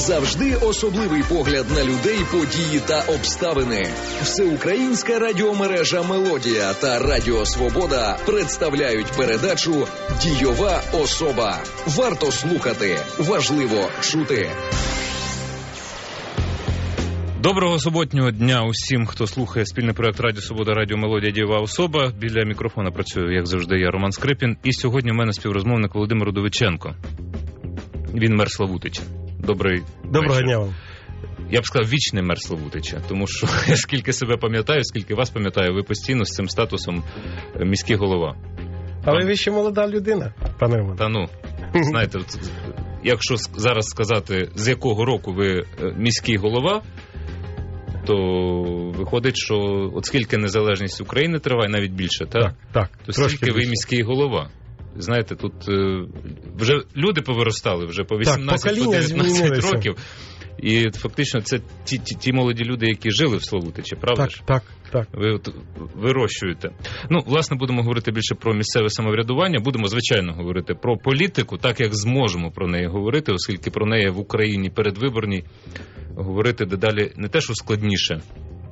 Завжди особливий погляд на людей, події та обставини. Всеукраїнська радіомережа «Мелодія» та Радіо Свобода представляють передачу «Дійова особа». Варто слухати, важливо чути. Доброго суботнього дня усім, хто слухає спільний проект Радіо Свобода, Радіо Мелодія, Дійова особа. Біля мікрофона працюю, як завжди, я, Роман Скрипін. І сьогодні у мене співрозмовник Володимир Удовиченко. Він мер Славутича. Доброго дня вам. Я б сказав, вічний мер Славутича, тому що, скільки себе пам'ятаю, скільки вас пам'ятаю, ви постійно з цим статусом міський голова. Але ви ще молода людина, пане Роман. Та ну, знаєте, якщо зараз сказати, з якого року ви міський голова, то виходить, що от скільки незалежність України триває, навіть більше, так? Так. То скільки ви міський голова. Знаєте, тут вже люди повиростали, вже по 18-19 років. І фактично це ті молоді люди, які жили в Славутичі, правда ж? Так. Ви вирощуєте. Ну, власне, будемо говорити більше про місцеве самоврядування. Будемо, звичайно, говорити про політику, так як зможемо про неї говорити, оскільки про неї в Україні передвиборній говорити дедалі не те, що складніше.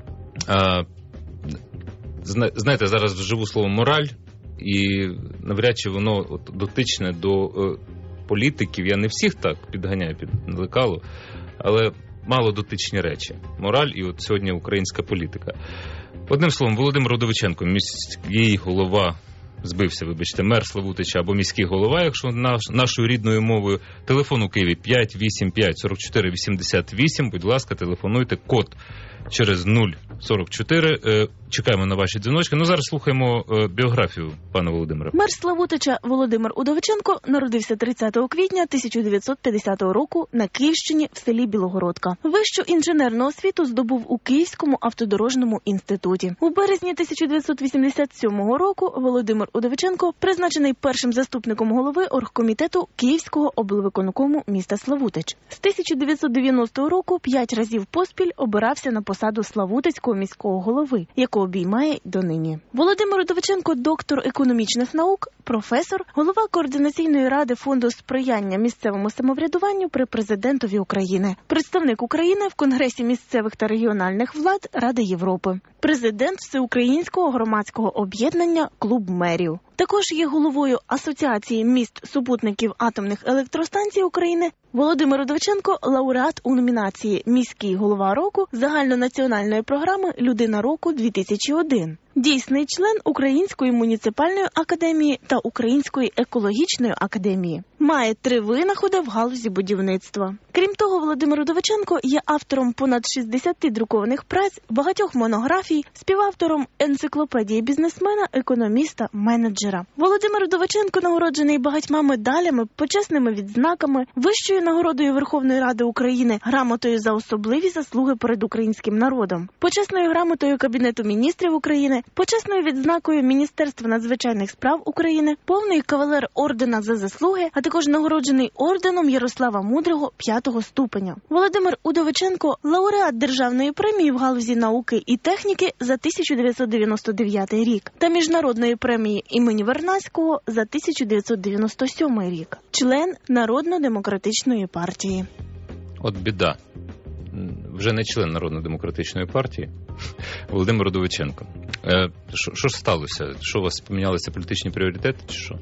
Знаєте, зараз вживу слово «мораль», і навряд чи воно дотичне до політиків. Я не всіх так підганяю під лекалу, але мало дотичні речі. Мораль і от сьогодні українська політика. Одним словом, Володимир Удовиченко, міський голова, мер Славутича або міський голова, якщо нашою рідною мовою. Телефон у Києві 585-44-88. Будь ласка, телефонуйте, код через 044. Чекаємо на ваші дзвіночки. Ну, зараз слухаємо біографію пана Володимира. Мер Славутича Володимир Удовиченко народився 30 квітня 1950 року на Київщині в селі Білогородка. Вищу інженерну освіту здобув у Київському автодорожному інституті. У березні 1987 року Володимир Удовиченко призначений першим заступником голови оргкомітету Київського облвиконкому міста Славутич. З 1990 року 5 разів поспіль обирався на посаду Славутицького міського голови, яку обіймає донині. Володимир Удовиченко – доктор економічних наук, професор, голова Координаційної ради Фонду сприяння місцевому самоврядуванню при президентові України, представник України в Конгресі місцевих та регіональних влад Ради Європи, президент Всеукраїнського громадського об'єднання «Клуб мерів». Також є головою Асоціації міст-супутників атомних електростанцій України. Володимир Удовиченко – лауреат у номінації «Міський голова року» загальнонаціональної програми «Людина року-2001». Дійсний член Української муніципальної академії та Української екологічної академії. Має 3 винаходи в галузі будівництва. Крім того, Володимир Удовиченко є автором понад 60 друкованих праць, багатьох монографій, співавтором енциклопедії бізнесмена, економіста, менеджера. Володимир Удовиченко нагороджений багатьма медалями, почесними відзнаками, вищою нагородою Верховної Ради України, грамотою за особливі заслуги перед українським народом, почесною грамотою Кабінету міністрів України, почесною відзнакою Міністерства надзвичайних справ України, повний кавалер ордена за заслуги, а також нагороджений орденом Ярослава Мудрого 5-го ступеня. Володимир Удовиченко – лауреат Державної премії в галузі науки і техніки за 1999 рік та Міжнародної премії імені Вернадського за 1997 рік. Член Народно-демократичної партії. От біда. Вже не член Народно-демократичної партії Володимир Удовиченко. Що ж сталося? Що у вас помінялися політичні пріоритети, чи що?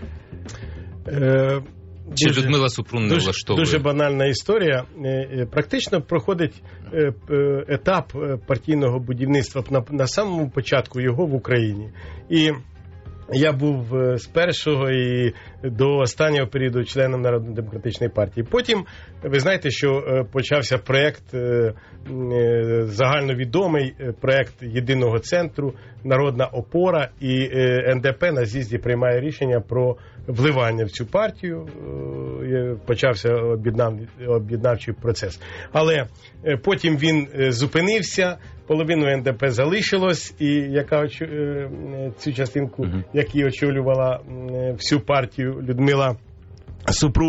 Чи Людмила Супрун не влаштовує? Дуже банальна історія. Практично проходить етап партійного будівництва на самому початку його в Україні. І я був з першого і до останнього періоду членом Народно-демократичної партії. Потім, ви знаєте, що почався проєкт, загальновідомий проєкт Єдиного центру, Народна опора, і НДП на з'їзді приймає рішення про вливання в цю партію. Почався об'єднавчий процес. Але потім він зупинився, половину НДП залишилось, і яка цю частинку, яку очолювала всю партію Людмила Супрун.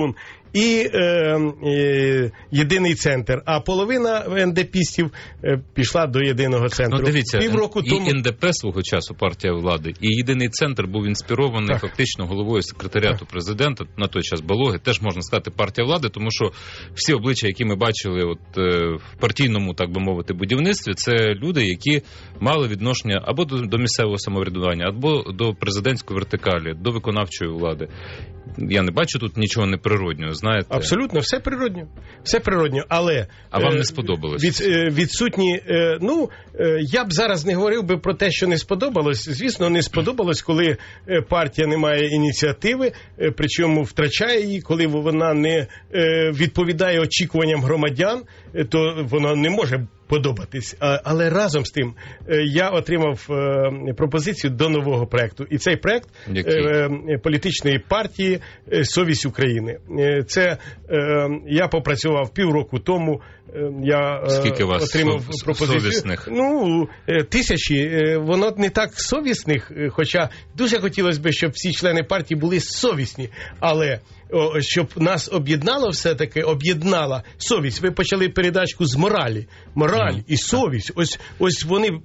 і єдиний центр, а половина НДПістів пішла до єдиного центру. Ну, дивіться, півроку тому... і НДП свого часу, партія влади, і єдиний центр був інспірований фактично головою секретаріату президента, на той час Балоги, теж можна сказати партія влади, тому що всі обличчя, які ми бачили в партійному, так би мовити, будівництві, це люди, які мали відношення або до місцевого самоврядування, або до президентської вертикалі, до виконавчої влади. Я не бачу тут нічого неприроднього, знаєте. Абсолютно, все природньо. Все природньо, але... А вам не сподобалось? Відсутні... я б зараз не говорив би про те, що не сподобалось. Звісно, не сподобалось, коли партія не має ініціативи, причому втрачає її, коли вона не відповідає очікуванням громадян, то вона не може подобатись. Але разом з тим я отримав пропозицію до нового проекту. І цей проект політичної партії «Совість України». Це я попрацював півроку тому. Я скільки вас отримав пропозицію. Совісних? Тисячі. Воно не так совісних, хоча дуже хотілося б, щоб всі члени партії були совісні. Але щоб нас об'єднало все-таки, об'єднала совість. Ви почали передачку з моралі. Мораль і совість. Ось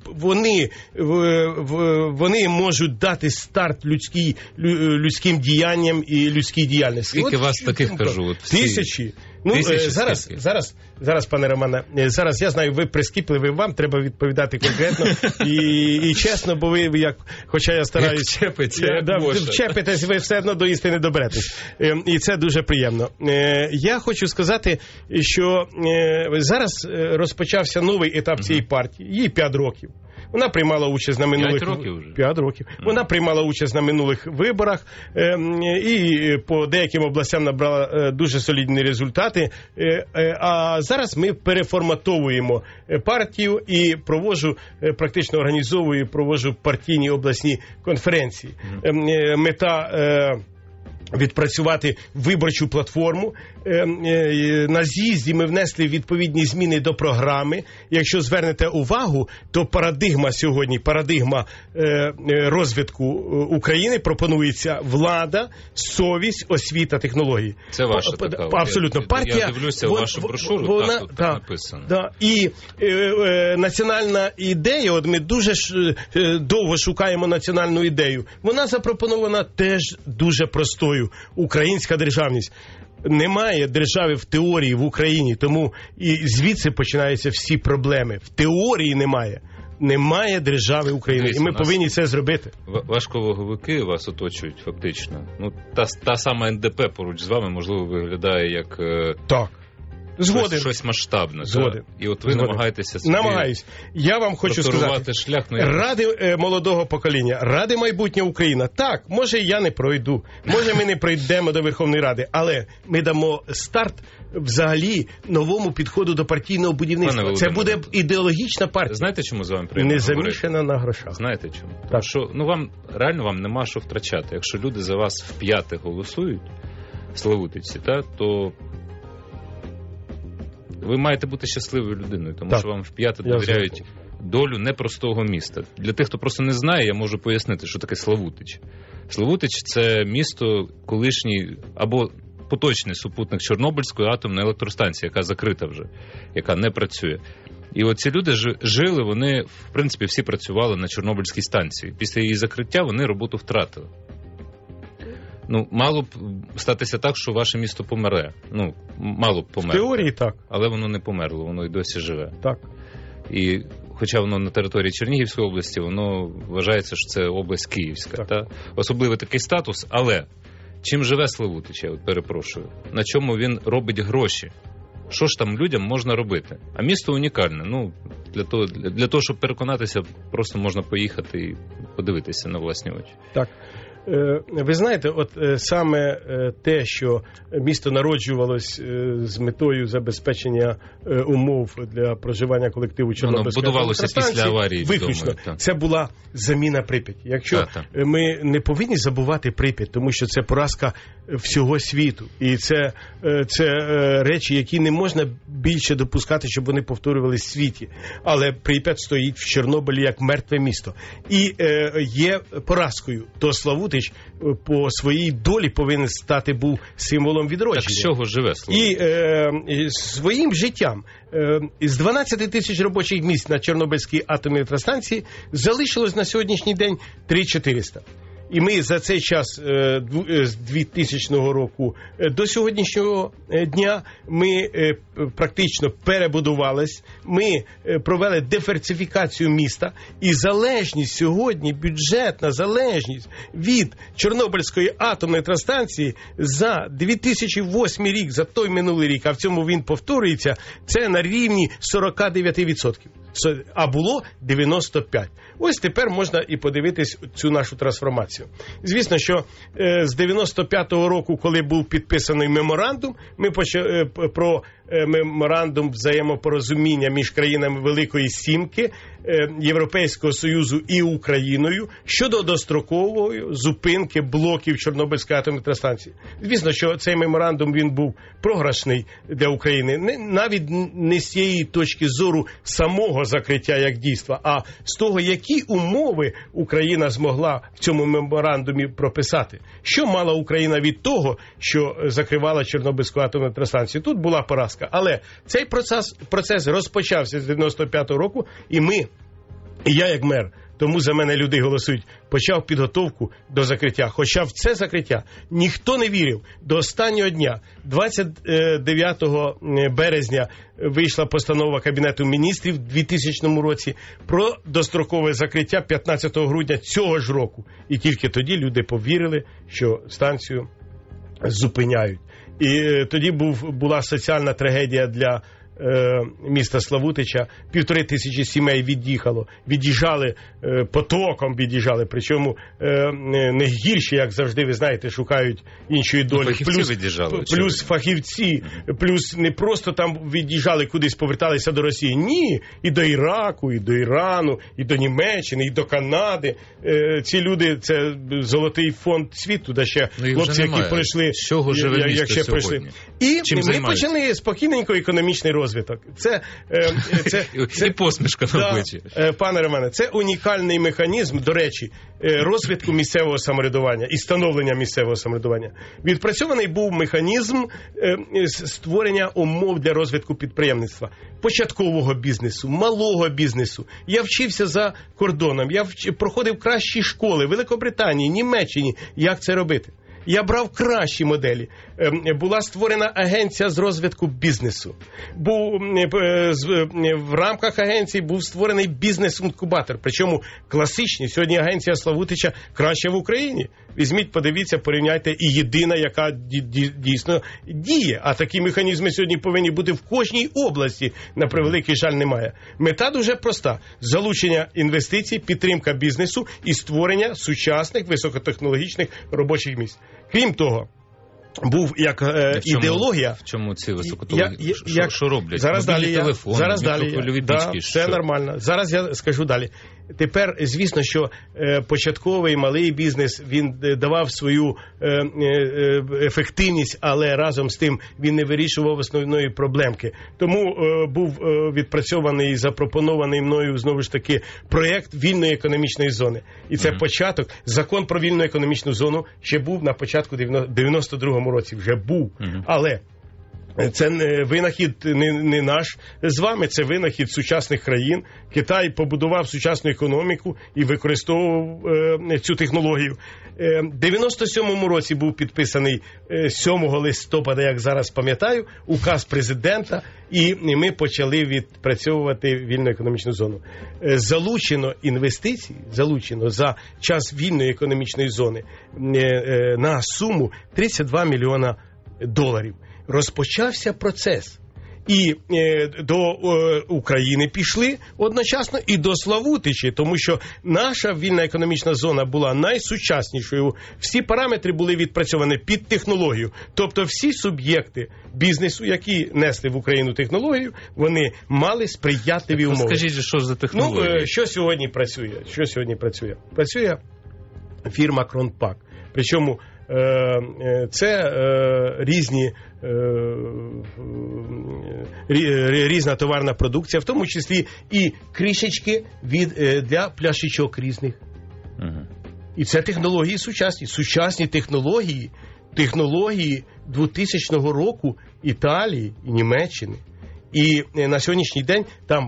вони можуть дати старт людським діянням і людській діяльності. Скільки вас таких, кажу? Тисячі. Зараз, пане Романе, зараз я знаю, ви прискіпливі, вам треба відповідати конкретно і чесно, бо ви, хоча я стараюсь... Вчепитесь, ви все одно до істини доберетесь. І це дуже приємно. Я хочу сказати, що зараз розпочався новий етап цієї партії, їй 5 років. Вона приймала участь на минулих... 5 років вже? 5 років. Вона приймала участь на минулих виборах і по деяким областям набрала дуже солідні результати. А зараз ми переформатовуємо партію і практично організовую, проводжу партійні обласні конференції. Мета... відпрацювати виборчу платформу. На з'їзді ми внесли відповідні зміни до програми. Якщо звернете увагу, то парадигма розвитку України пропонується влада, совість, освіта, технології. Це ваша така. Абсолютно. Партія, я дивлюся вашу брошуру, тут написано. І національна ідея, от ми дуже довго шукаємо національну ідею, вона запропонована теж дуже простою. Українська державність. Немає держави в теорії в Україні, тому і звідси починаються всі проблеми. В теорії немає. Немає держави України. І ми повинні це зробити. Важковаговики вас оточують фактично. Та сама НДП поруч з вами, можливо, виглядає як... Так. Згоден. Щось масштабне. Згоден. І от ви намагаєтеся собі... Намагаюсь. Я вам хочу сказати, шлях, ради молодого покоління, ради майбутнє Україна. Так, може я не пройду, може ми не пройдемо до Верховної Ради, але ми дамо старт взагалі новому підходу до партійного будівництва. Це буде ідеологічна партія. Знаєте, чому з вами приємно не замішана на грошах. Знаєте чому? Тому що вам нема що втрачати. Якщо люди за вас вп'яте голосують, славутиці, то ви маєте бути щасливою людиною, тому що вам вп'яте довіряють долю непростого міста. Для тих, хто просто не знає, я можу пояснити, що таке Славутич. Славутич – це місто колишній або поточний супутник Чорнобильської атомної електростанції, яка закрита вже, яка не працює. І оці люди жили, вони, в принципі, всі працювали на Чорнобильській станції. Після її закриття вони роботу втратили. Мало б статися так, що ваше місто помере. Мало б померти. В теорії так. Але воно не померло, воно і досі живе. Так. І хоча воно на території Чернігівської області, воно вважається, що це область Київська. Та? Особливий такий статус, але чим живе Славутич, я перепрошую? На чому він робить гроші? Що ж там людям можна робити? А місто унікальне. Для того, щоб переконатися, просто можна поїхати і подивитися на власні очі. Так. Ви знаєте, саме те, що місто народжувалось з метою забезпечення умов для проживання колективу Чорнобильської електростанції, після аварії, виключно, це була заміна Прип'яті. Якщо ми не повинні забувати Прип'ять, тому що це поразка всього світу. І це речі, які не можна більше допускати, щоб вони повторювалися в світі. Але Прип'ять стоїть в Чорнобилі як мертве місто. І є поразкою. То Славутич Славутич по своїй долі повинен стати був символом відродження. Так з чого живе Славутич? І своїм життям. Із 12 тисяч робочих місць на Чорнобильській атомній електростанції залишилось на сьогоднішній день 3400. І ми за цей час з 2000 року до сьогоднішнього дня ми практично перебудувались, ми провели диверсифікацію міста, і залежність сьогодні, бюджетна залежність від Чорнобильської атомної електростанції за 2008 рік, за той минулий рік, а в цьому він повторюється, це на рівні 49%. А було 95. Ось тепер можна і подивитись цю нашу трансформацію. Звісно, що з 95-го року, коли був підписаний меморандум, ми почали про меморандум взаємопорозуміння між країнами Великої Сімки, Європейського Союзу і Україною щодо дострокової зупинки блоків Чорнобильської атомної електростанції. Звісно, що цей меморандум він був програшний для України, навіть не з цієї точки зору самого закриття як дійства, а з того, які умови Україна змогла в цьому меморандумі прописати. Що мала Україна від того, що закривала Чорнобильську атомну електростанцію? Тут була поразка. Але цей процес розпочався з 95-го року, і я як мер, тому за мене люди голосують, почав підготовку до закриття. Хоча в це закриття ніхто не вірив. До останнього дня, 29 березня, вийшла постанова Кабінету міністрів у 2000 році про дострокове закриття 15 грудня цього ж року. І тільки тоді люди повірили, що станцію зупиняють. І тоді була соціальна трагедія для міста Славутича. 1500 сімей від'їжджали, потоком від'їжджали, причому не гірші, як завжди, ви знаєте, шукають іншої долі. Плюс фахівці, плюс не просто там від'їжджали кудись, поверталися до Росії. Ні, і до Іраку, і до Ірану, і до Німеччини, і до Канади. Ці люди, це золотий фонд світу, де ще хлопці, які пройшли. З чого живе місто сьогодні? І ми почали спокійненько економічний розвиток. І посмішка на обличчі. Пане Романе, це унікальний механізм, до речі, розвитку місцевого самоврядування і становлення місцевого самоврядування. Відпрацьований був механізм створення умов для розвитку підприємництва, початкового бізнесу, малого бізнесу. Я вчився за кордоном, я проходив кращі школи в Великобританії, Німеччині, як це робити. Я брав кращі моделі. Була створена агенція з розвитку бізнесу. В рамках агенції був створений бізнес-інкубатор. Причому класичний. Сьогодні агенція Славутича краща в Україні. Візьміть, подивіться, порівняйте, і єдина, яка дійсно діє. А такі механізми сьогодні повинні бути в кожній області. На превеликий жаль, немає. Мета дуже проста. Залучення інвестицій, підтримка бізнесу і створення сучасних високотехнологічних робочих місць. Крім того, був як ідеологія. В чому ці високотехнологічні? Що роблять? Зараз мобільні далі телефони, мікрохвильові пічки. Все нормально. Зараз я скажу далі. Тепер, звісно, що початковий малий бізнес, він давав свою ефективність, але разом з тим він не вирішував основної проблемки. Тому був відпрацьований і запропонований мною, знову ж таки, проєкт вільної економічної зони. І це початок. Закон про вільну економічну зону ще був на початку 92-му році. Вже був. Але це винахід не наш з вами, це винахід сучасних країн. Китай побудував сучасну економіку і використовував цю технологію. В 97-му році був підписаний 7 листопада, як зараз пам'ятаю, указ президента, і ми почали відпрацьовувати вільну економічну зону. Залучено інвестицій, за час вільної економічної зони на суму $32 мільйона. Розпочався процес. І до України пішли одночасно і до Славутичі, тому що наша вільна економічна зона була найсучаснішою. Всі параметри були відпрацьовані під технологію. Тобто всі суб'єкти бізнесу, які несли в Україну технологію, вони мали сприятливі умови. Скажіть, що за технології? Що сьогодні працює? Працює фірма Кронпак. Причому це різна товарна продукція, в тому числі і кришечки для пляшечок різних. І це технології сучасні технології 2000 року Італії і Німеччини. І на сьогоднішній день там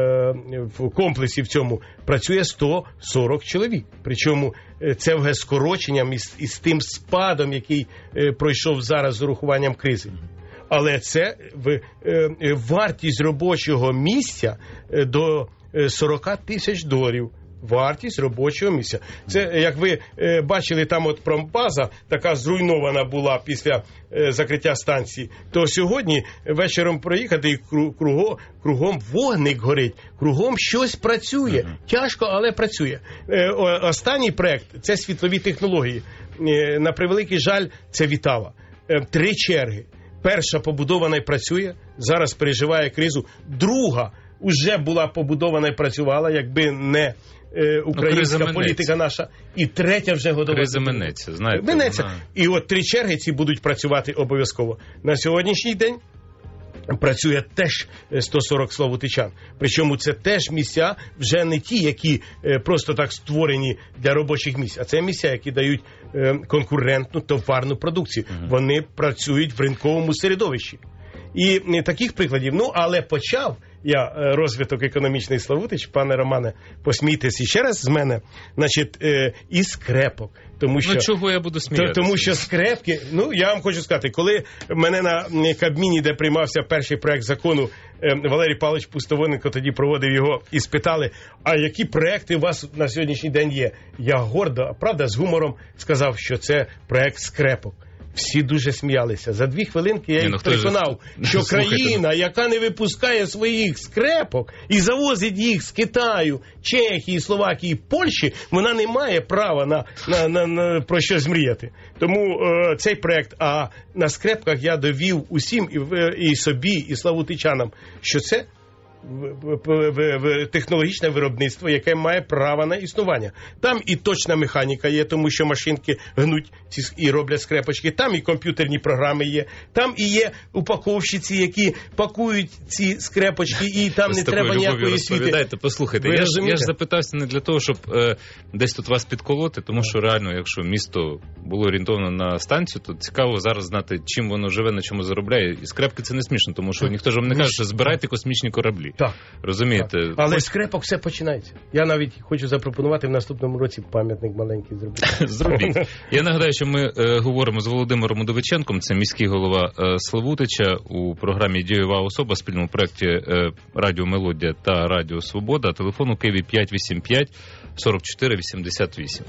в комплексі в цьому працює 140 чоловік. Причому це вже скороченням із тим спадом, який пройшов зараз з урахуванням кризи. Але це вартість робочого місця до $40 тисяч. Вартість робочого місця. Це, як ви бачили, там от промбаза така зруйнована була після закриття станції, то сьогодні вечором проїхати і кругом вогник горить, кругом щось працює. Тяжко, але працює. Останній проект – це світлові технології. На превеликий жаль, це Вітава. 3 черги. Перша побудована і працює, зараз переживає кризу. Друга вже була побудована і працювала, якби не українська політика наша. І третя вже готова. Криза минеться, знаєте. Минеться. І от 3 черги ці будуть працювати обов'язково. На сьогоднішній день працює теж 140 славутичан. Причому це теж місця вже не ті, які просто так створені для робочих місць, а це місця, які дають конкурентну товарну продукцію. Вони працюють в ринковому середовищі. І таких прикладів. Але почав я розвиток економічний Славутич, пане Романе, посмійтесь ще раз з мене, значить, і скрепок. Тому що, чого я буду сміятися? Тому що скрепки, я вам хочу сказати, коли мене на Кабміні, де приймався перший проект закону, Валерій Павлович Пустовоненко тоді проводив його і спитали, а які проекти у вас на сьогоднішній день є? Я гордо, правда, з гумором сказав, що це проект скрепок. Всі дуже сміялися. За 2 хвилинки я їх переконав, що країна, яка не випускає своїх скрепок і завозить їх з Китаю, Чехії, Словакії, Польщі, вона не має права на про щось мріяти. Тому цей проект, а на скрепках я довів усім, і собі, і славутичанам, що це технологічне виробництво, яке має право на існування. Там і точна механіка є, тому що машинки гнуть і роблять скрепочки, там і комп'ютерні програми є, там і є упаковщиці, які пакують ці скрепочки, і там не треба ніякої освіти. Послухайте, я ж запитався не для того, щоб десь тут вас підколоти, тому що реально, якщо місто було орієнтовано на станцію, то цікаво зараз знати, чим воно живе, на чому заробляє. І скрепки це не смішно, тому що ніхто ж вам не каже, що збирайте космічні кораблі. Так. Розумієте? Так. Але скрепок все починається. Я навіть хочу запропонувати в наступному році пам'ятник маленький зробити. Зробіть. Я нагадаю, що ми говоримо з Володимиром Удовиченком, це міський голова Славутича, у програмі «Дієва особа», спільному проєкті «Радіо Мелодія» та «Радіо Свобода». Телефон у Києві 585 44 88.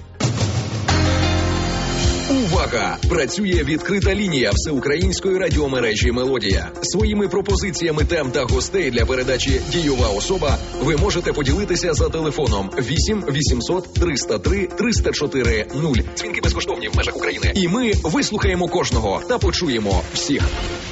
Увага! Працює відкрита лінія всеукраїнської радіомережі «Мелодія». Своїми пропозиціями тем та гостей для передачі «Дієва особа» ви можете поділитися за телефоном 8 800 303 304 0. Дзвінки безкоштовні в межах України. І ми вислухаємо кожного та почуємо всіх.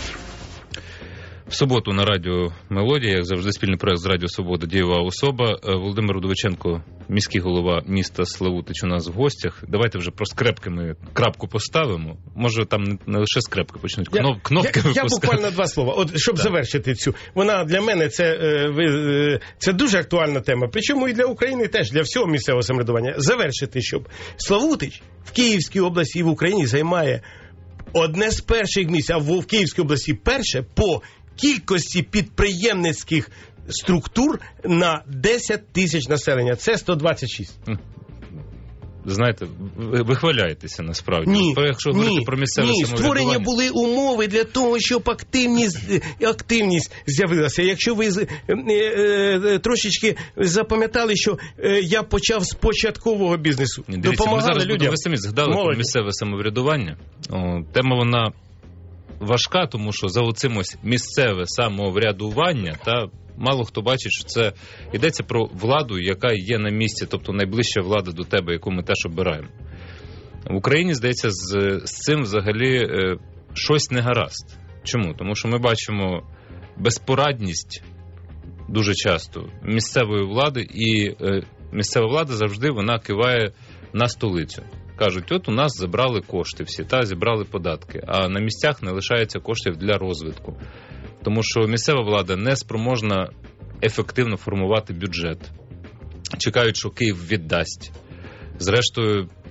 В суботу на радіо «Мелодія», як завжди, спільний проект з Радіо Свобода «Дієва особа». Володимир Удовиченко, міський голова міста Славутич, у нас в гостях. Давайте вже про скрепки ми крапку поставимо. Може, там не лише скрепки почнуть, кнопки випускати. Я буквально 2 слова. От, щоб завершити цю. Вона для мене, це дуже актуальна тема. Причому і для України теж, для всього місцевого самоврядування. Завершити, щоб Славутич в Київській області і в Україні займає одне з перших місць, а в Київській області перше по кількості підприємницьких структур на 10 тисяч населення. Це 126. Знаєте, ви хваляєтеся насправді. Якщо говорити про місцеве самоврядування. Створені були умови для того, щоб активність з'явилася. Якщо ви трошечки запам'ятали, що я почав з початкового бізнесу. Дивіться, ми зараз людям. Ви самі згадали про місцеве самоврядування. Тема вона важка, тому що за оцим ось місцеве самоврядування, та мало хто бачить, що це йдеться про владу, яка є на місці, тобто найближча влада до тебе, яку ми теж обираємо. В Україні, здається, з цим взагалі щось не гаразд. Чому? Тому що ми бачимо безпорадність дуже часто місцевої влади, і місцева влада завжди вона киває на столицю. Кажуть, от у нас забрали кошти всі, зібрали податки, а на місцях не лишається коштів для розвитку. Тому що місцева влада не спроможна ефективно формувати бюджет. Чекають, що Київ віддасть. Зрештою,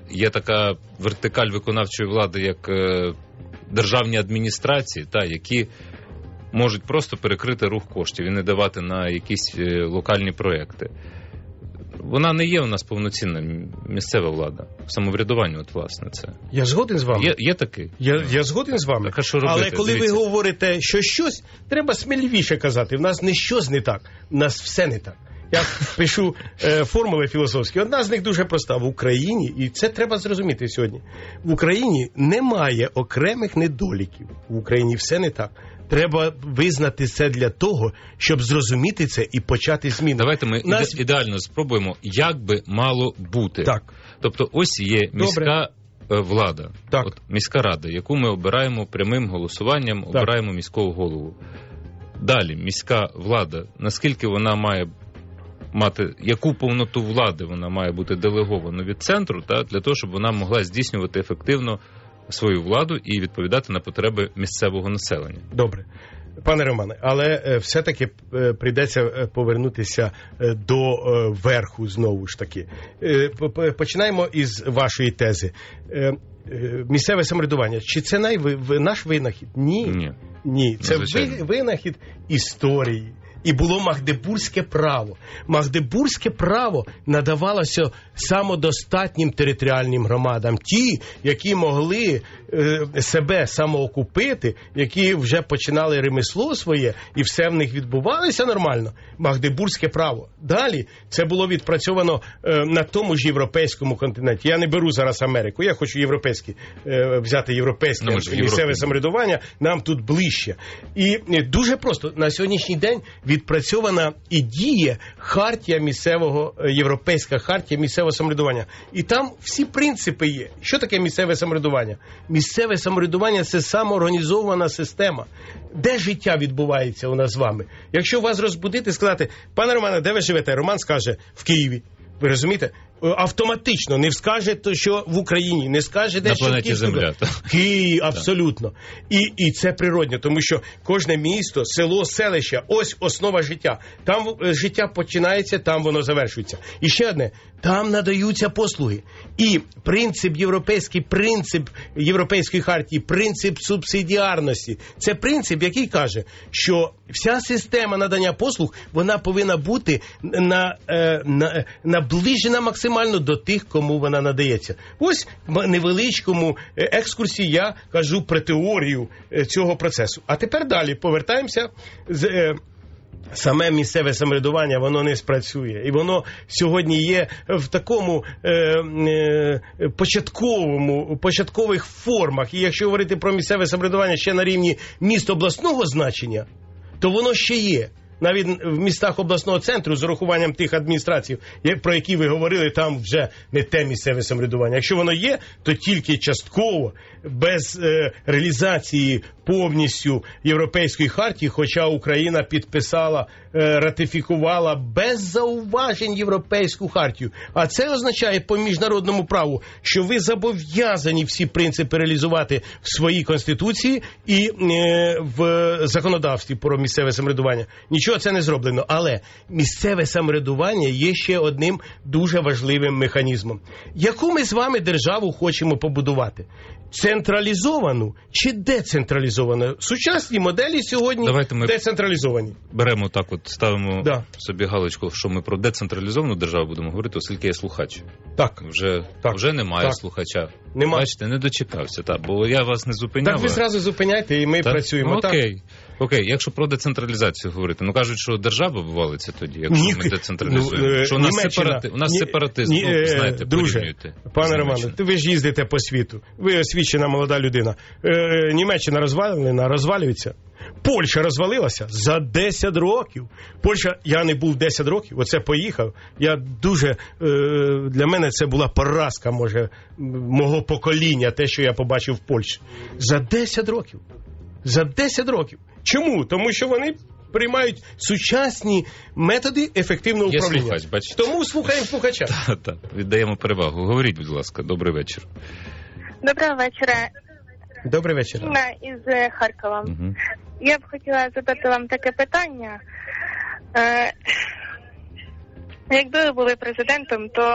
є така вертикаль виконавчої влади, як державні адміністрації, які можуть просто перекрити рух коштів і не давати на якісь локальні проекти. Вона не є у нас повноцінна місцева влада. Самоврядування, власне, це. Я згоден з вами. Є такий. Я згоден з вами. Так, а що робити? Але коли ви говорите, що щось, треба сміливіше казати. В нас не щось не так, в нас все не так. Я пишу формули філософські. Одна з них дуже проста. В Україні, і це треба зрозуміти сьогодні, в Україні немає окремих недоліків. В Україні все не так. Треба визнати це для того, щоб зрозуміти це і почати зміни. Давайте ми ідеально спробуємо, як би мало бути. Так. Тобто ось є міська влада, так. Міська рада, яку ми обираємо прямим голосуванням, так. Обираємо міського голову. Далі міська влада, наскільки вона має мати, яку повноту влади вона має бути делегована від центру, для того, щоб вона могла здійснювати ефективно свою владу і відповідати на потреби місцевого населення. Добре. Пане Романе, але все-таки прийдеться повернутися до верху знову ж таки. Починаємо із вашої тези. Місцеве самоврядування. Чи це наш винахід? Ні. Це винахід історії. І було Магдебурзьке право. Магдебурзьке право надавалося самодостатнім територіальним громадам. Ті, які могли себе самоокупити, які вже починали ремесло своє, і все в них відбувалося нормально. Магдебурзьке право. Далі це було відпрацьовано на тому ж європейському континенті. Я не беру зараз Америку, я хочу взяти європейське місцеве самоврядування, нам тут ближче. І дуже просто, на сьогоднішній день відпрацьована і діє європейська хартія місцевого самоврядування. І там всі принципи є. Що таке місцеве самоврядування? Місцеве самоврядування – це самоорганізована система. Де життя відбувається у нас з вами? Якщо вас розбудити, сказати, пане Романе, де ви живете? Роман скаже, в Києві. Ви розумієте? Автоматично не скаже, що в Україні, не скаже, де що в Києві. Київ, абсолютно. І це природньо, тому що кожне місто, село, селище, ось основа життя. Там життя починається, там воно завершується. І ще одне, там надаються послуги. І принцип Європейської хартії, принцип субсидіарності, це принцип, який каже, що вся система надання послуг, вона повинна бути наближена максимально до тих, кому вона надається. Ось в невеличкому екскурсі я кажу про теорію цього процесу. А тепер далі повертаємося саме місцеве самоврядування, воно не спрацює. І воно сьогодні є в такому початкових формах. І якщо говорити про місцеве самоврядування ще на рівні міст обласного значення, то воно ще є. Навіть в містах обласного центру з урахуванням тих адміністрацій, про які ви говорили, там вже не те місцеве самоврядування. Якщо воно є, то тільки частково, без реалізації повністю Європейської хартії, хоча Україна підписала, ратифікувала без зауважень Європейську хартію. А це означає по міжнародному праву, що ви зобов'язані всі принципи реалізувати в своїй Конституції і в законодавстві про місцеве самоврядування. Нічого це не зроблено. Але місцеве самоврядування є ще одним дуже важливим механізмом. Яку ми з вами державу хочемо побудувати? Централізовану чи децентралізовану? Сучасні моделі сьогодні децентралізовані. Беремо так, ставимо собі галочку, що ми про децентралізовану державу будемо говорити, оскільки є слухач. Так. Вже немає слухача. Бачите, не дочекався, бо я вас не зупиняв. Так ви зразу зупиняйте, і ми працюємо. Окей, якщо про децентралізацію говорити, кажуть, що держава вивалиться тоді, якщо ми децентралізуємо. Що у нас сепаратизм, знаєте, порівнюєте. Пане Романе, ви ж їздите по світу, ви освічена молода людина. Німеччина розвалюється. Польща розвалилася за 10 років. Я не був 10 років, оце поїхав. Для мене це була поразка, мого покоління, те, що я побачив в Польщі. За 10 років. За 10 років. Чому? Тому що вони приймають сучасні методи ефективного управління. Є слухач, бачите. Тому слухаємо слухача. Так, віддаємо перевагу. Говоріть, будь ласка. Добрий вечір. Доброго вечора. Добрий вечір. Інна із Харкова. Угу. Я б хотіла задати вам таке питання. Якби ви були президентом, то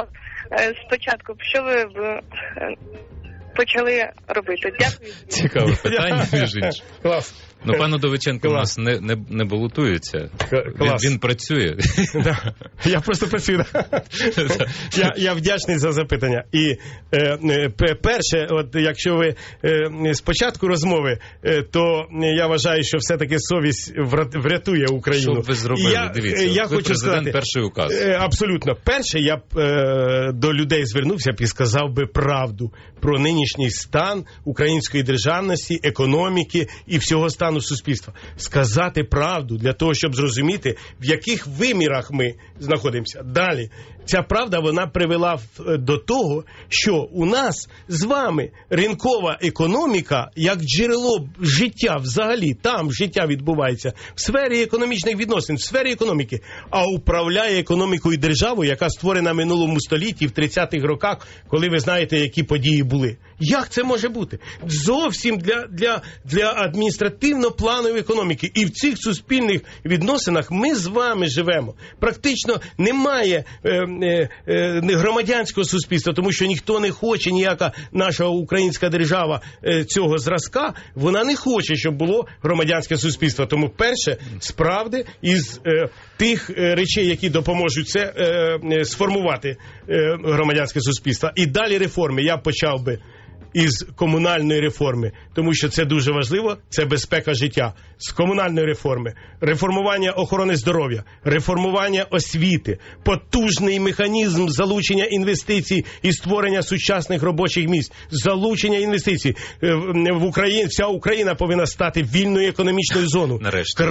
спочатку, що ви б почали робити? Дякую. Цікаве питання, між іншим. Клас. Ну, пан Удовиченко у Клас. нас не балотується. Клас. Він працює. Да. Я просто працюю. Я вдячний за запитання. І перше, от якщо ви спочатку розмови, то я вважаю, що все-таки совість врятує Україну. Що б ви зробили? Дивіться, ви президент, перший указ. Абсолютно. Перше, я б до людей звернувся б і сказав би правду про нинішній стан української державності, економіки і всього стану суспільства. Сказати правду для того, щоб зрозуміти, в яких вимірах ми знаходимося. Далі. Ця правда, вона привела до того, що у нас з вами ринкова економіка, як джерело життя взагалі, там життя відбувається, в сфері економічних відносин, в сфері економіки, а управляє економікою державою, яка створена в минулому столітті, в 30-х роках, коли ви знаєте, які події були. Як це може бути? Зовсім для адміністративно-планової економіки. І в цих суспільних відносинах ми з вами живемо. Практично немає громадянського суспільства, тому що ніхто не хоче, ніяка наша українська держава цього зразка, вона не хоче, щоб було громадянське суспільство. Тому перше, справді, із тих речей, які допоможуть це сформувати громадянське суспільство. І далі реформи. Я почав би із комунальної реформи, тому що це дуже важливо, це безпека життя. З комунальної реформи, реформування охорони здоров'я, реформування освіти, потужний механізм залучення інвестицій і створення сучасних робочих місць, залучення інвестицій. В Україні, вся Україна повинна стати вільною економічною зоною. Нарешті,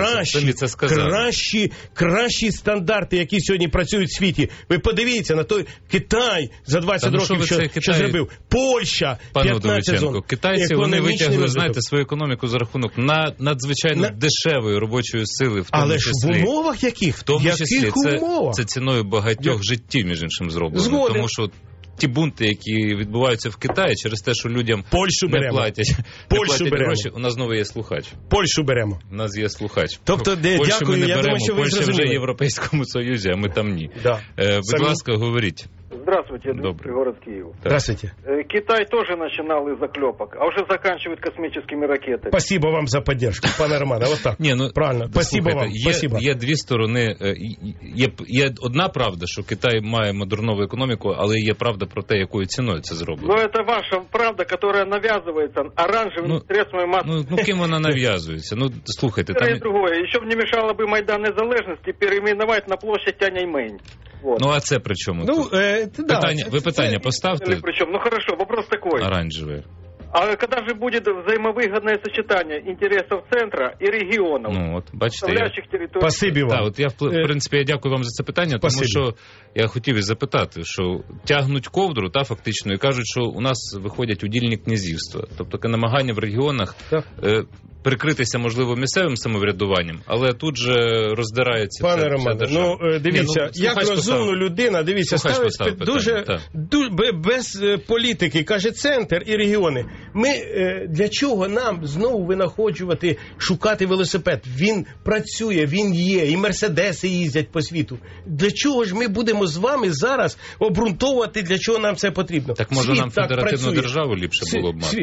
кращі стандарти, які сьогодні працюють в світі. Ви подивіться на той Китай за 20 років, що зробив. Польща, 15 зон. Китайці, вони витягли, знаєте, свою економіку за рахунок надзвичайно дешевої робочої сили, в тому але числі. Але ж в умовах яких? В тому числі умовах? Це ціною багатьох життів, між іншим, зроблено. Згоден. Тому що ті бунти, які відбуваються в Китаї, через те, що людям Польщу не беремо. платять гроші. У нас знову є слухач. Польщу беремо. У нас є слухач. Тобто, Польщу дякую, ми не я беремо. думаю, що ви Польща зрозуміли. вже в Європейському Союзі, а ми там ні. Да. Будь ласка, говоріть. Здравствуйте, Дмитрий, город Киев. Здравствуйте. Китай тоже начинал из заклепок, а уже заканчивает космическими ракетами. Спасибо вам за поддержку, пане Романе. Вот так. Ні, ну, правильно. Спасибо вам. Спасибо. Є дві сторони. Є одна правда, що Китай має модернову економіку, але є правда про те, якою ціною це зроблено. Но это ваша правда, которая навязывается оранжевыми средствами массовой. Ну, ким вона нав'язується? Ну, слухайте, там... другое. Еще б не мешало бы Майдан Незалежности переименовать на площадь Тяньаньмэнь. Вот. Ну, а це при чому? Ви питання поставте. Причем? Ну, хорошо, вопрос такой. Оранжевый. А когда же будет взаимовыгодное сочетание интересов центра и регионов? Ну, от, бачите, Спасибі вам. Так, от я, в принципі, я дякую вам за це питання, тому що я хотів і запитати, що тягнуть ковдру, фактично, і кажуть, що у нас виходять удільні князівства. Тобто, намагання в регіонах прикритися, можливо, місцевим самоврядуванням, але тут же роздирається Пане Романе, ну, дивіться, як розумна людина, дивіться, ставить дуже без політики, каже центр і регіони. Ми, для чого нам знову винаходжувати, шукати велосипед? Він працює, він є, і мерседеси їздять по світу. Для чого ж ми будемо з вами зараз обґрунтовувати, для чого нам це потрібно? Так може нам федеративну державу ліпше було б мати?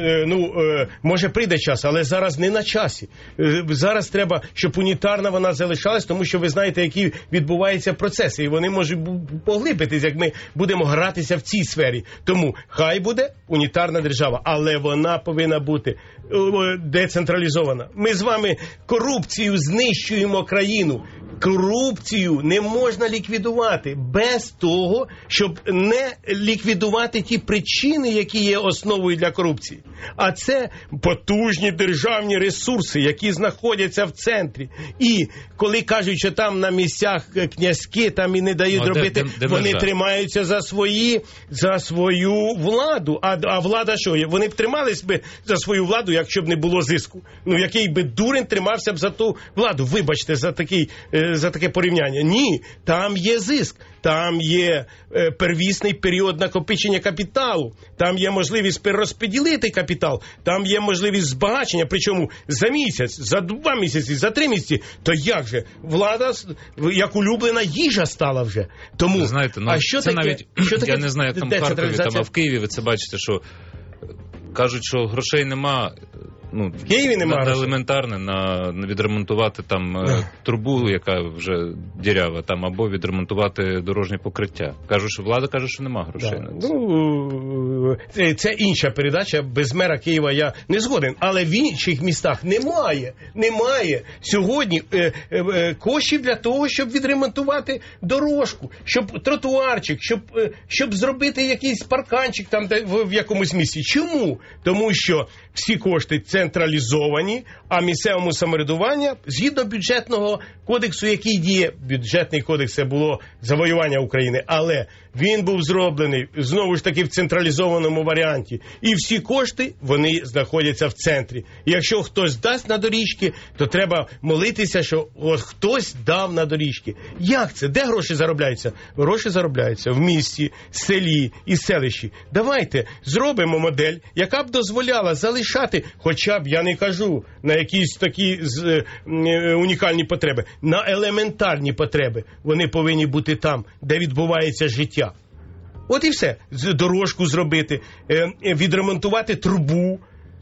Може прийде час, але зараз не на часі. Зараз треба, щоб унітарна вона залишалась, тому що ви знаєте, які відбуваються процеси, і вони можуть поглибитись, як ми будемо гратися в цій сфері. Тому хай буде унітарна держава, але вона повинна бути децентралізована. Ми з вами корупцію знищуємо країну. Корупцію не можна ліквідувати без того, щоб не ліквідувати ті причини, які є основою для корупції. А це потужні державні ресурси, які знаходяться в центрі. І коли кажуть, що там на місцях князьки там і не дають робити, вони тримаються за свою владу. А влада що? Вони б тримались би за свою владу, якщо б не було зиску. Ну, який би дурень тримався б за ту владу? Вибачте за такий за таке порівняння. Ні, там є зиск, там є первісний період накопичення капіталу, там є можливість перерозподілити капітал, там є можливість збагачення, причому за місяць, за 2 місяці, за 3 місяці. То як же? Влада як улюблена їжа стала вже. Тому, ви знаєте, а що це таке, навіть, що таке я не знаю, як там в Харкові, там, а в Києві ви це бачите, що кажуть, що грошей нема. В Києві немає елементарне на відремонтувати там трубу, яка вже дірява, там, або відремонтувати дорожнє покриття. Влада каже, що нема грошей на це. Це інша передача, без мера Києва я не згоден, але в інших містах немає сьогодні коштів для того, щоб відремонтувати дорожку, щоб тротуарчик, щоб зробити якийсь парканчик там в якомусь місці. Чому? Тому що всі кошти централізовані, а місцевому самоврядуванню, згідно бюджетного кодексу, який діє, бюджетний кодекс, це було завоювання України, але він був зроблений, знову ж таки, в централізованому варіанті. І всі кошти, вони знаходяться в центрі. І якщо хтось дасть на доріжки, то треба молитися, що от хтось дав на доріжки. Як це? Де гроші заробляються? Гроші заробляються в місті, селі і селищі. Давайте зробимо модель, яка б дозволяла залишати, хоча б, я не кажу, на якісь такі унікальні потреби, на елементарні потреби. Вони повинні бути там, де відбувається життя. От і все. Дорожку зробити, відремонтувати трубу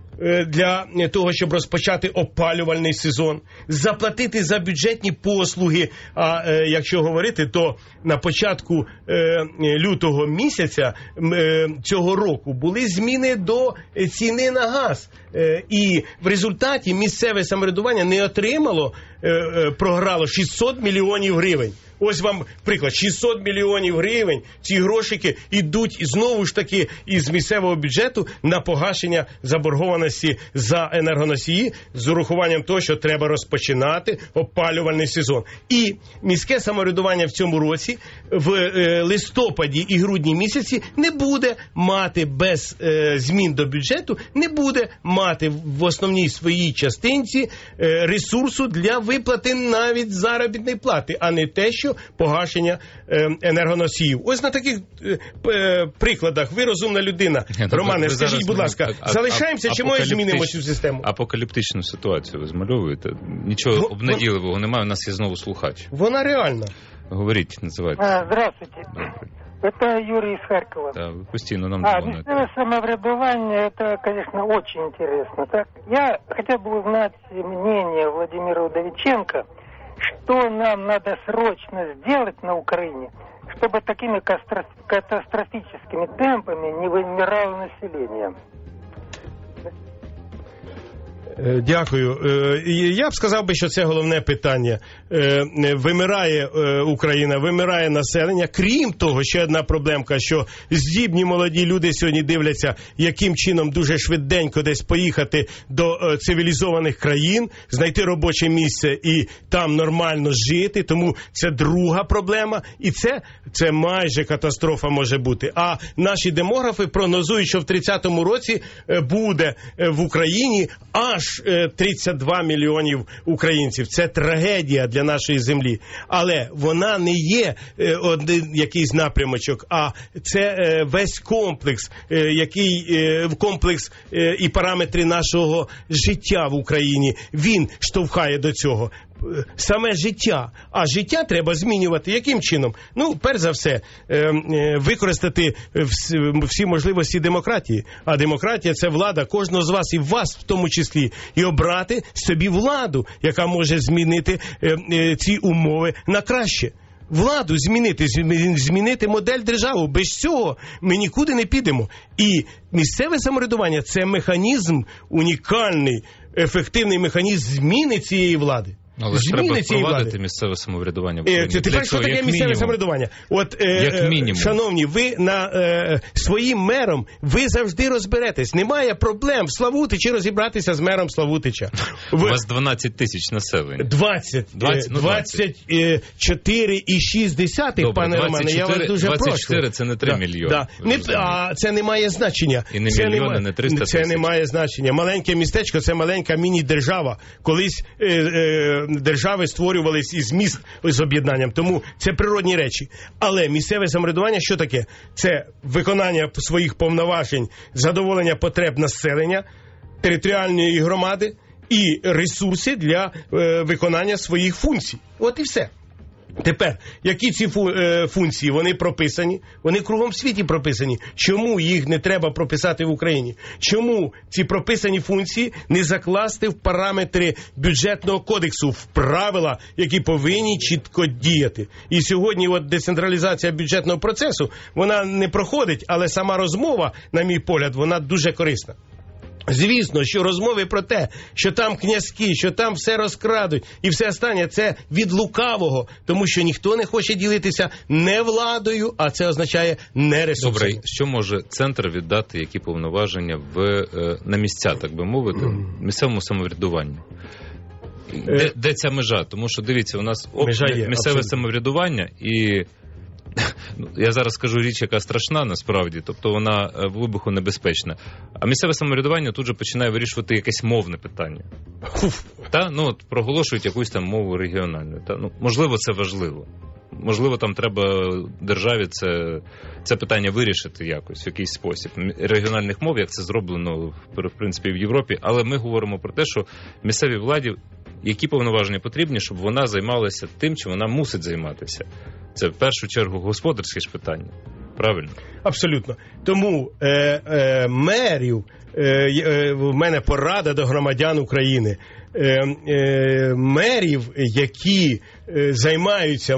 для того, щоб розпочати опалювальний сезон, заплатити за бюджетні послуги. А якщо говорити, то на початку лютого місяця цього року були зміни до ціни на газ. І в результаті місцеве самоврядування не отримало, програло 600 мільйонів гривень. Ось вам приклад, 600 мільйонів гривень, ці грошики йдуть знову ж таки із місцевого бюджету на погашення заборгованості за енергоносії з урахуванням того, що треба розпочинати опалювальний сезон. І міське самоврядування в цьому році в листопаді і грудні місяці не буде мати без змін до бюджету, не буде мати в основній своїй частинці ресурсу для виплати навіть заробітної плати, а не те, що погашення енергоносіїв. Ось на таких прикладах ви розумна людина. Романе, скажіть, будь ласка, залишаємося чи може змінимо цю систему? Апокаліптичну ситуацію ви змальовуєте? Нічого обнадійливого немає, у нас є знову слухач. Вона реальна. Говоріть, називайте. Здравствуйте. Это Юрий из Харькова. Да, вы постійно нам звоните. Местное самоврядование, это, конечно, очень интересно. Так, я хотел бы узнать мнение Владимира Удовиченко, что нам надо срочно сделать на Украине, чтобы такими катастрофическими темпами не вымирало население. Дякую. Я б сказав би, що це головне питання. Вимирає Україна, вимирає населення. Крім того, ще одна проблемка, що здібні молоді люди сьогодні дивляться, яким чином дуже швиденько десь поїхати до цивілізованих країн, знайти робоче місце і там нормально жити. Тому це друга проблема. І це майже катастрофа може бути. А наші демографи прогнозують, що в 30-му році буде в Україні аж 32 мільйонів українців. Це трагедія для нашої землі. Але вона не є один якийсь напрямочок, а це весь комплекс, комплекс і параметри нашого життя в Україні. Він штовхає до цього. Саме життя. А життя треба змінювати. Яким чином? Ну, перш за все, використати всі можливості демократії. А демократія – це влада кожного з вас, і вас в тому числі. І обрати собі владу, яка може змінити ці умови на краще. Владу змінити модель держави. Без цього ми нікуди не підемо. І місцеве самоврядування – це механізм, унікальний, ефективний механізм зміни цієї влади. Але ж треба впровадити місцеве самоврядування в Україні. Тепер, що таке місцеве самоврядування? От, шановні, ви своїм мером, ви завжди розберетесь. Немає проблем в Славутичі розібратися з мером Славутича. У вас 12 тисяч населення. 24,6, пане Романе, я вас дуже прошу. 24 – це не 3 мільйони. А це не має значення. І не мільйони, не 300 тисяч. Це не має значення. Маленьке містечко – це маленька міні-держава. Колись держави створювались із міст з об'єднанням. Тому це природні речі. Але місцеве самоврядування що таке? Це виконання своїх повноважень, задоволення потреб населення, територіальної громади і ресурси для виконання своїх функцій. От і все. Тепер, які ці функції? Вони прописані, вони кругом світі прописані. Чому їх не треба прописати в Україні? Чому ці прописані функції не закласти в параметри бюджетного кодексу, в правила, які повинні чітко діяти? І сьогодні от децентралізація бюджетного процесу, вона не проходить, але сама розмова, на мій погляд, вона дуже корисна. Звісно, що розмови про те, що там князьки, що там все розкрадуть і все останнє, це від лукавого, тому що ніхто не хоче ділитися не владою, а це означає не ресурсами. Добре, що може центр віддати, які повноваження на місця, так би мовити, місцевому самоврядуванню? Де ця межа? Тому що, дивіться, у нас місцеве самоврядування і... Я зараз скажу річ, яка страшна насправді, тобто вона вибухонебезпечна. А місцеве самоврядування тут же починає вирішувати якесь мовне питання. Проголошують якусь там мову регіональну. Можливо, це важливо. Можливо, там треба державі це питання вирішити якось, в якийсь спосіб. Регіональних мов, як це зроблено, в принципі, в Європі. Але ми говоримо про те, що місцевій владі які повноваження потрібні, щоб вона займалася тим, чим вона мусить займатися. Це в першу чергу господарське ж питання. Правильно? Абсолютно. Тому мерів, в мене порада до громадян України, мерів, які займаються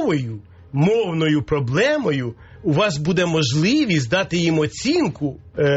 мовною проблемою, у вас буде можливість дати їм оцінку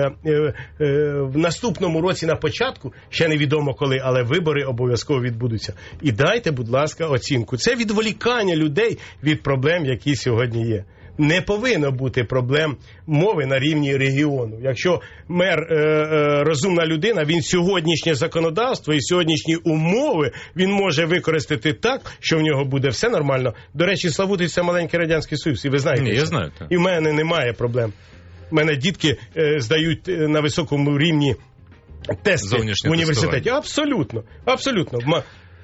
в наступному році на початку, ще невідомо коли, але вибори обов'язково відбудуться. І дайте, будь ласка, оцінку. Це відволікання людей від проблем, які сьогодні є. Не повинно бути проблем мови на рівні регіону. Якщо мер розумна людина, він сьогоднішнє законодавство і сьогоднішні умови він може використати так, що в нього буде все нормально. До речі, Славутич – це маленький Радянський Союз, і ви знаєте. Ні, я знаю. Так. І в мене немає проблем. У мене дітки здають на високому рівні тести в університеті. Абсолютно.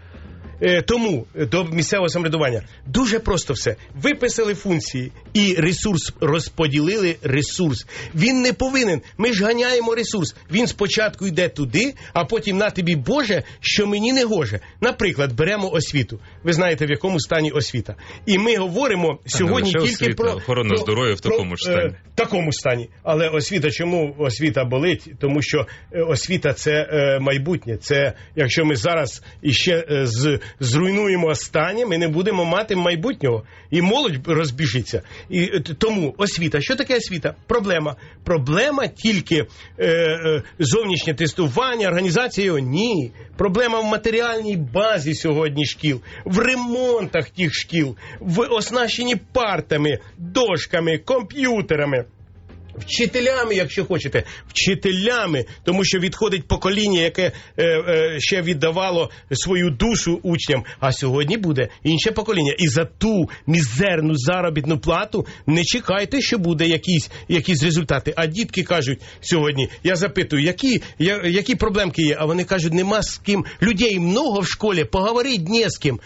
Тому до місцевого самоврядування дуже просто все. Виписали функції і ресурс, розподілили ресурс. Він не повинен. Ми ж ганяємо ресурс. Він спочатку йде туди, а потім на тобі, Боже, що мені не гоже. Наприклад, беремо освіту. Ви знаєте, в якому стані освіта. І ми говоримо сьогодні тільки освіта, про... охорона здоров'я в такому ж стані. В такому стані. Але освіта, чому освіта болить? Тому що освіта – це майбутнє. Це, якщо ми зараз іще зруйнуємо останнє, ми не будемо мати майбутнього. І молодь розбіжиться. І тому освіта. Що таке освіта? Проблема тільки зовнішнє тестування, організація його? Ні. Проблема в матеріальній базі сьогодні шкіл, в ремонтах тих шкіл, в оснащенні партами, дошками, комп'ютерами. Вчителями, якщо хочете, тому що відходить покоління, яке ще віддавало свою душу учням, а сьогодні буде інше покоління. І за ту мізерну заробітну плату не чекайте, що буде якісь результати. А дітки кажуть сьогодні, я запитую, які проблемки є? А вони кажуть, нема з ким, людей много в школі, поговорити не з ким.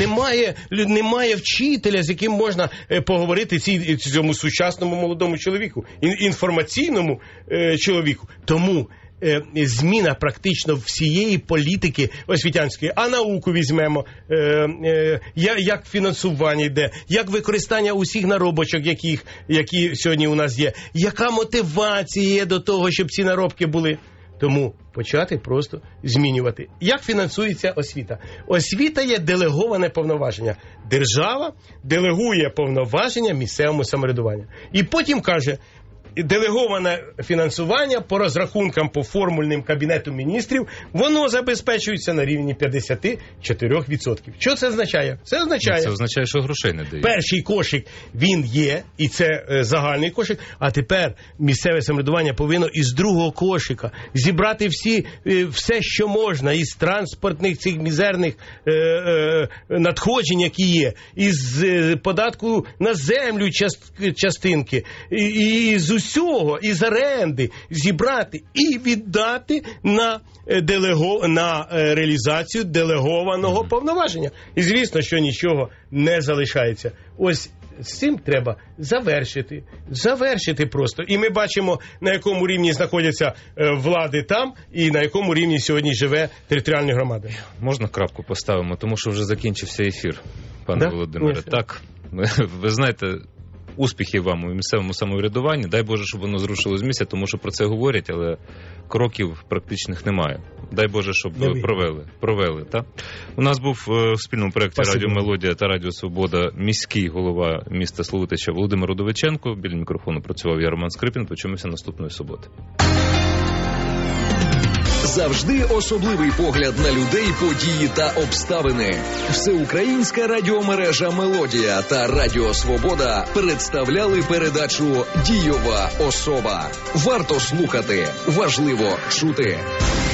Немає вчителя, з яким можна поговорити цьому сучасному молодому чоловіку. Інформаційному чоловіку. Тому зміна практично всієї політики освітянської. А науку візьмемо, як фінансування йде, як використання усіх наробочок, які сьогодні у нас є, яка мотивація є до того, щоб ці наробки були. Тому почати просто змінювати. Як фінансується освіта? Освіта є делеговане повноваження. Держава делегує повноваження місцевому самоврядуванню. І потім каже, делеговане фінансування по розрахункам по формульним Кабінету міністрів, воно забезпечується на рівні 54%. Що це означає? Це означає, що грошей не дають. Перший кошик, він є, і це загальний кошик, а тепер місцеве самоврядування повинно із другого кошика зібрати все, що можна, із транспортних цих мізерних надходжень, які є, із податку на землю частинки, і з усього, із оренди зібрати і віддати на реалізацію делегованого повноваження. І звісно, що нічого не залишається. Ось з цим треба завершити просто. І ми бачимо, на якому рівні знаходяться влади там, і на якому рівні сьогодні живе територіальна громада. Можна крапку поставимо, тому що вже закінчився ефір, пане Володимире. Ні, так, ви знаєте, успіхів вам у місцевому самоврядуванні. Дай Боже, щоб воно зрушило з місця, тому що про це говорять, але кроків практичних немає. Дай Боже, щоб провели. Так? У нас був в спільному проєкті Радіо Мелодія та Радіо Свобода міський голова міста Славутича Володимир Удовиченко. Біля мікрофону працював я, Роман Скрипін. Почуємося наступної суботи. Завжди особливий погляд на людей, події та обставини. Всеукраїнська радіомережа «Мелодія» та Радіо Свобода представляли передачу «Дійова особа». Варто слухати, важливо чути.